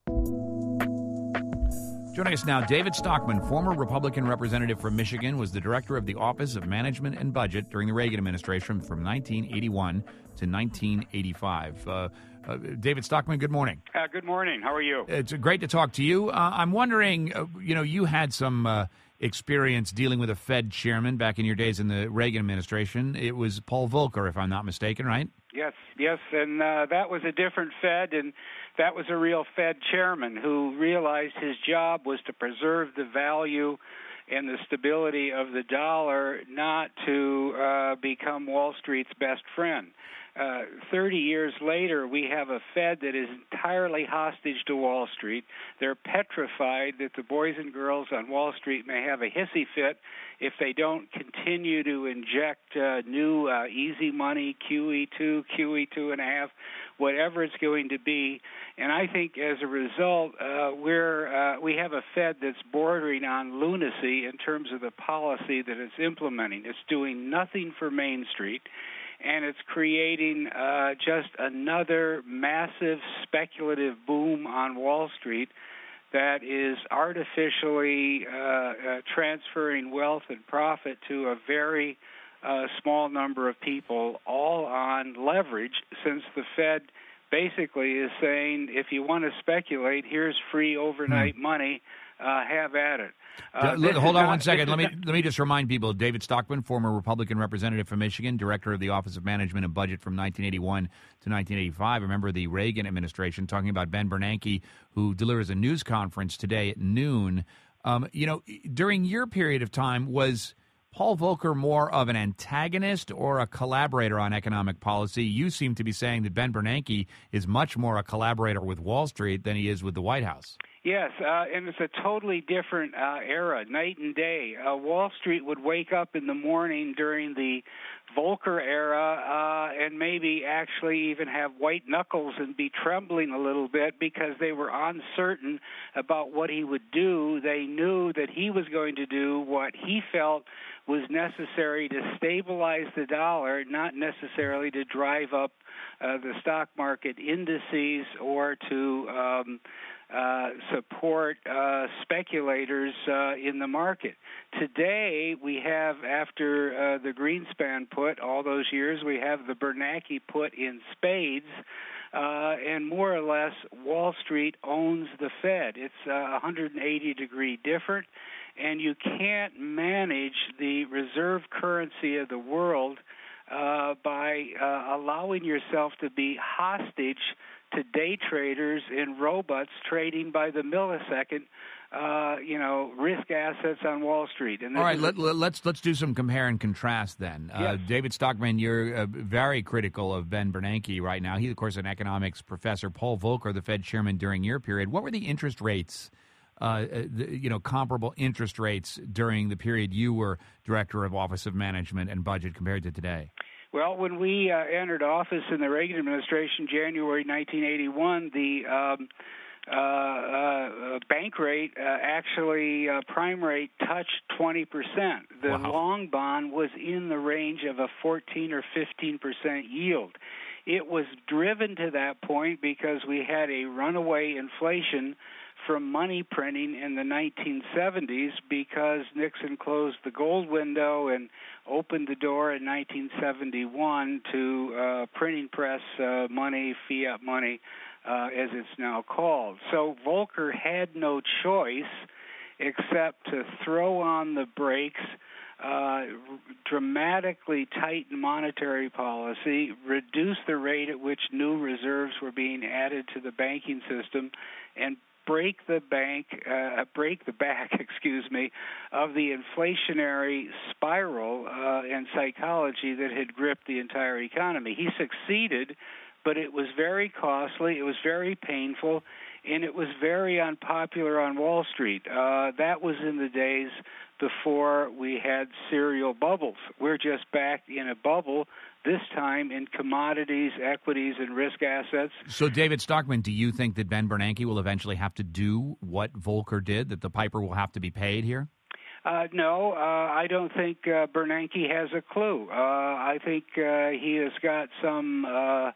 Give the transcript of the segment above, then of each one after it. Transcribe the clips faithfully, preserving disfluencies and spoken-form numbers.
Joining us now, David Stockman, former Republican representative from Michigan, was the director of the Office of Management and Budget during the Reagan administration from nineteen eighty-one to nineteen eighty-five. Uh, uh, David Stockman, good morning. Uh, good morning. How are you? It's great to talk to you. Uh, I'm wondering, uh, you know, you had some uh, experience dealing with a Fed chairman back in your days in the Reagan administration. It was Paul Volcker, if I'm not mistaken, right? Yes, yes, and uh, that was a different Fed, and that was a real Fed chairman who realized his job was to preserve the value and the stability of the dollar, not to uh, become Wall Street's best friend. Uh, thirty years later, we have a Fed that is entirely hostage to Wall Street. They're petrified that the boys and girls on Wall Street may have a hissy fit if they don't continue to inject uh, new uh, easy money, Q E two, Q E two and a half, whatever it's going to be. And I think as a result, uh, we're uh, we have a Fed that's bordering on lunacy in terms of the policy that it's implementing. It's doing nothing for Main Street, and it's creating uh, just another massive speculative boom on Wall Street that is artificially uh, uh, transferring wealth and profit to a very uh, small number of people, all on leverage, since the Fed basically is saying, if you want to speculate, here's free overnight hmm. money, uh, have at it. Uh, Look, hold on not, one second. Let me not, let me just remind people, David Stockman, former Republican representative from Michigan, director of the Office of Management and Budget from nineteen eighty-one to nineteen eighty-five, a member of the Reagan administration, talking about Ben Bernanke, who delivers a news conference today at noon. Um, you know, during your period of time, was Paul Volcker more of an antagonist or a collaborator on economic policy? You seem to be saying that Ben Bernanke is much more a collaborator with Wall Street than he is with the White House. Yes, uh, and it's a totally different uh, era, night and day. Uh, Wall Street would wake up in the morning during the Volcker era uh, and maybe actually even have white knuckles and be trembling a little bit because they were uncertain about what he would do. They knew that he was going to do what he felt was necessary to stabilize the dollar, not necessarily to drive up uh, the stock market indices or to um, Uh, support uh, speculators uh, in the market. Today, we have, after uh, the Greenspan put all those years, we have the Bernanke put in spades, uh, and more or less, Wall Street owns the Fed. It's uh, one hundred eighty degree different, and you can't manage the reserve currency of the world uh, by uh, allowing yourself to be hostage to day traders and robots trading by the millisecond, uh, you know, risk assets on Wall Street. And all right, let, let, let's let's do some compare and contrast then. Yes. Uh, David Stockman, you're uh, very critical of Ben Bernanke right now. He's, of course, an economics professor. Paul Volcker, the Fed chairman during your period. What were the interest rates, uh, the, you know, comparable interest rates during the period you were director of Office of Management and Budget compared to today? Well, when we uh, entered office in the Reagan administration, January nineteen eighty-one, the um, uh, uh, bank rate, uh, actually uh, prime rate, touched twenty percent. The wow. long bond was in the range of a fourteen or fifteen percent yield. It was driven to that point because we had a runaway inflation from money printing in the nineteen seventies because Nixon closed the gold window and opened the door in nineteen seventy-one to uh, printing press uh, money, fiat money, uh, as it's now called. So Volcker had no choice except to throw on the brakes, uh, dramatically tighten monetary policy, reduce the rate at which new reserves were being added to the banking system, and break the bank, uh, break the back, excuse me, of the inflationary spiral uh, and psychology that had gripped the entire economy. He succeeded, but it was very costly, it was very painful, and it was very unpopular on Wall Street. Uh, that was in the days before we had serial bubbles. We're just back in a bubble, this time in commodities, equities, and risk assets. So, David Stockman, do you think that Ben Bernanke will eventually have to do what Volcker did, that the piper will have to be paid here? Uh, no, uh, I don't think uh, Bernanke has a clue. Uh, I think uh, he has got some uh,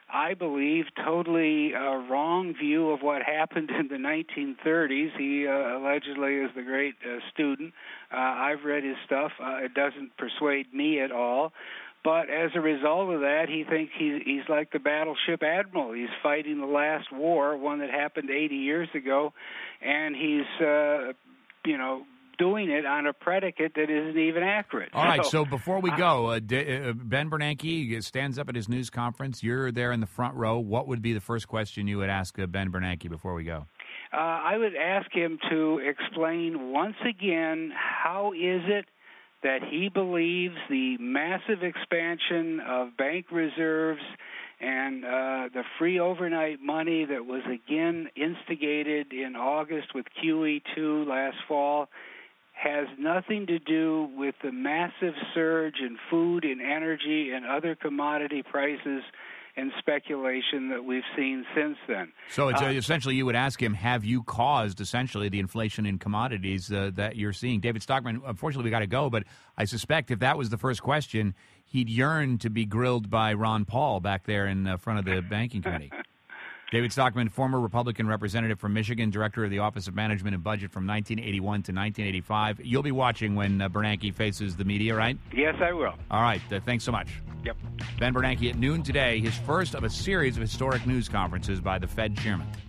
I believe, totally uh, wrong view of what happened in the nineteen thirties. He uh, allegedly is the great uh, student. Uh, I've read his stuff. Uh, it doesn't persuade me at all. But as a result of that, he thinks he's, he's like the battleship admiral. He's fighting the last war, one that happened eighty years ago, and he's, uh, you know, doing it on a predicate that isn't even accurate. All right, so, so before we go, uh, D- uh, Ben Bernanke stands up at his news conference. You're there in the front row. What would be the first question you would ask uh, Ben Bernanke before we go? Uh, I would ask him to explain once again how is it that he believes the massive expansion of bank reserves and uh, the free overnight money that was again instigated in August with Q E two last fall has nothing to do with the massive surge in food and energy and other commodity prices and speculation that we've seen since then. So it's, uh, uh, essentially you would ask him, have you caused essentially the inflation in commodities uh, that you're seeing? David Stockman, unfortunately we got to go, but I suspect if that was the first question, he'd yearn to be grilled by Ron Paul back there in uh, front of the banking committee. David Stockman, former Republican representative from Michigan, director of the Office of Management and Budget from nineteen eighty-one to nineteen eighty-five. You'll be watching when uh, Bernanke faces the media, right? Yes, I will. All right. Uh, thanks so much. Yep. Ben Bernanke at noon today, his first of a series of historic news conferences by the Fed chairman.